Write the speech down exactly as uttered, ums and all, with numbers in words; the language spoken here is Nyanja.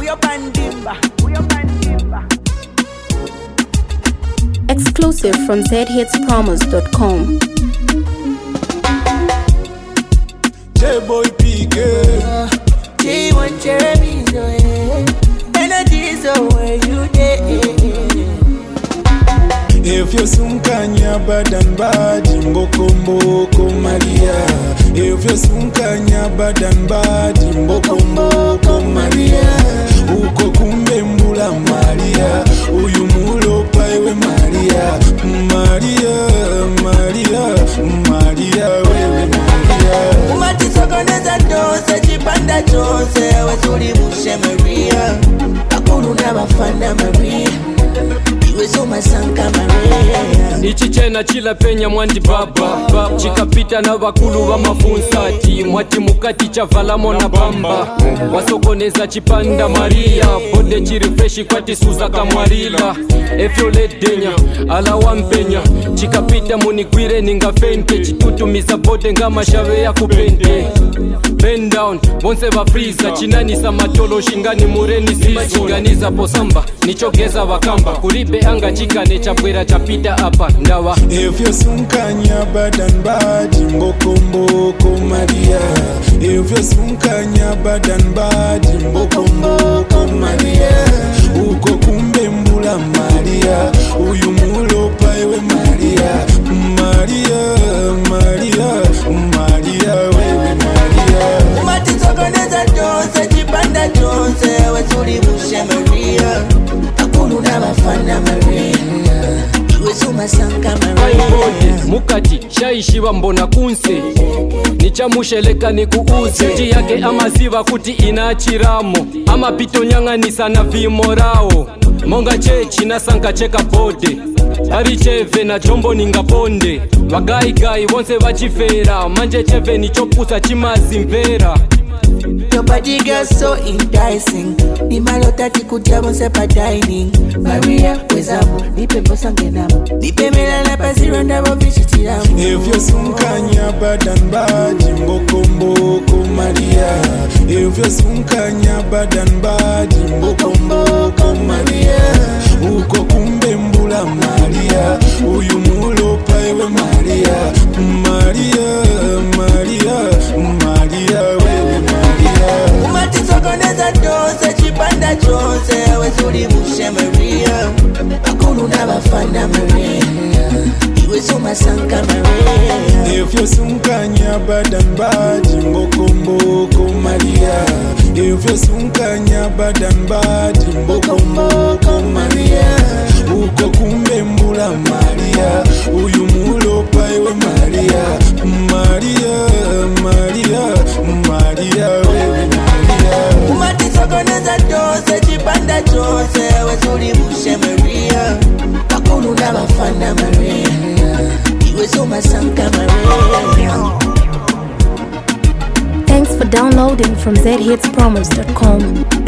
Exclusive from z hits promos dot com. J-Boy P K J one Jeremy, energies away you day. If you sunkanya badan badi mboko mboko Maria. If you sunkanya badan badi mboko mboko Maria. Uko kumbe mbula Maria. Uyu mulo paiwe Maria. Maria, Maria, Maria, wewe Maria. Umati sokoneza dose, chipanda chose, wazuri mushe Maria. Akuru na bafana Maria. Ichi chena chila penya mwandi baba chikapita na bakulu wa mafunsati mwati mukati chavala mona bamba wasokoneza chipanda Maria bode chirifreshi kwati suza kamwarila efyo ledenya ala wampenya chikapita munigwire ninga fente chitutumiza bode nga mashave ya kupente bend down bonse ba freezer chinanisa matolo shingani mureni sima chinganiza posamba nichogeza wakamba kuribe anga chikane chapwera chapita apa ndawa. If you sunkanya badan badi mboko mboko Maria. If you sunkanya badan badi mboko mboko Maria. Uko kumbe mbula Maria. Uyu mulo paiwe Maria. Maria, Maria, Maria, wewe Maria. Umati sokoneza dose, chipanda chose, wazuri mushe Maria. Akulu na bafana Maria. Mukati shaishiwa mbona kunse nichamusheleka ni kuuze ji yake amaziva kuti inachiramo ama pito nyang'anisa na vimorao monga chechi na sanka cheka bode ari cheve na jombo ningaponde wagai gai wonse vachifera manje cheve nichopusa chimazi mvera. Your body girl so enticing. Ni malota tikutia bonse pa dining. Maria, wezamu, nipe bosa ngenamu. Nipe melala pasi ronda bobishi tiramu. If you sunkanya badan badi mboko mboko Maria. If you sunkanya badan badi mboko mboko Maria. Uko kumbe mbula Maria. Uyu mulo paiwe Maria. Maria, Maria, Maria, wewe Maria. Umati sokoneza dose, chipanda chose, wazuri mushe Maria. Akulu na bafana Maria. Iwe suma sanka Maria. If you sunkanya badan badi mboko mboko Maria. If you sunkanya badan badi mboko mboko Maria. Uko kumbe mbula Maria. Uyu mulo paiwe Maria. Maria, Maria, Maria, wewe Maria. Umati sokoneza dose, chipanda chose, wazuri mushe Maria. Akulu na bafana Maria. Iwe suma sanka Maria. Thanks for downloading from z hits promos dot com.